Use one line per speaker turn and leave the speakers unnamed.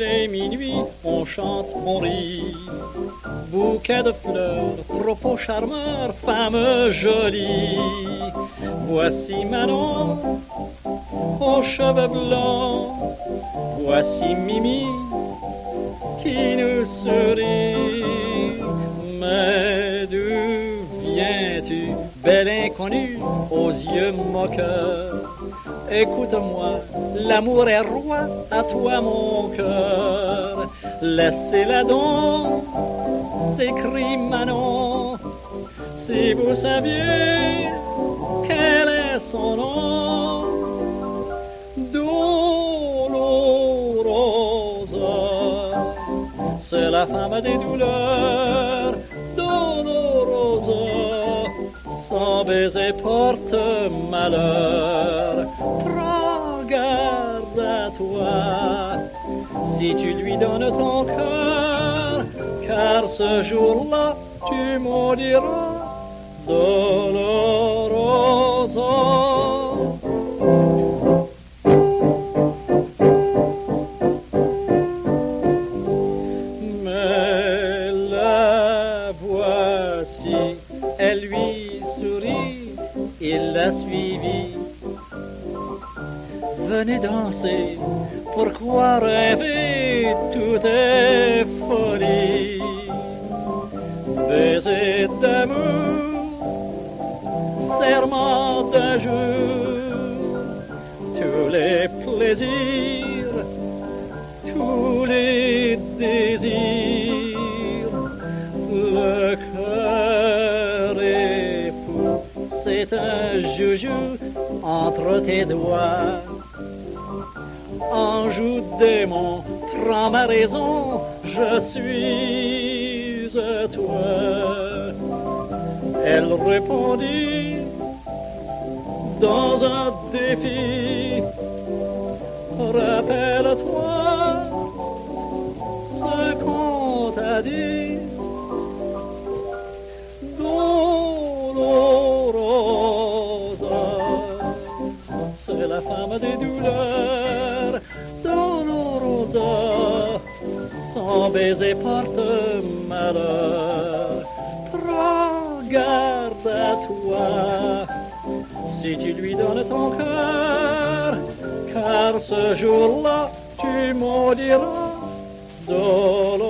et minuit, on chante, on rit. Bouquet de fleurs, propos charmeurs, femme jolie. Voici Manon, aux cheveux blancs. Voici Mimi, qui nous sourit. Mais d'où viens-tu, belle inconnue, aux yeux moqueurs? Écoute-moi, l'amour est roi, à toi mon cœur. Laissez-la donc, s'écrie Manon. Si vous saviez quel est son nom, Dolorosa, c'est la femme des douleurs. Dolorosa, son baiser porte malheur. Prends garde à toi, si tu lui donnes ton cœur, car ce jour-là, tu maudiras Dolorosa. Mais la voici, elle lui sourit, il l'a suivie. Venez danser, pourquoi rêver, tout est folie. Baiser d'amour, serment d'un jour, tous les plaisirs, tous les désirs. Le cœur est fou, c'est un joujou entre tes doigts. Ange démon, prends ma raison, je suis à toi. Elle répondit dans un défi, rappelle-toi ce qu'on t'a dit. Dolorosa, c'est la femme des douleurs. Dolorosa, son baiser porte malheur. Prends garde à toi, si tu lui donnes ton cœur, car ce jour-là, tu maudiras Dolorosa.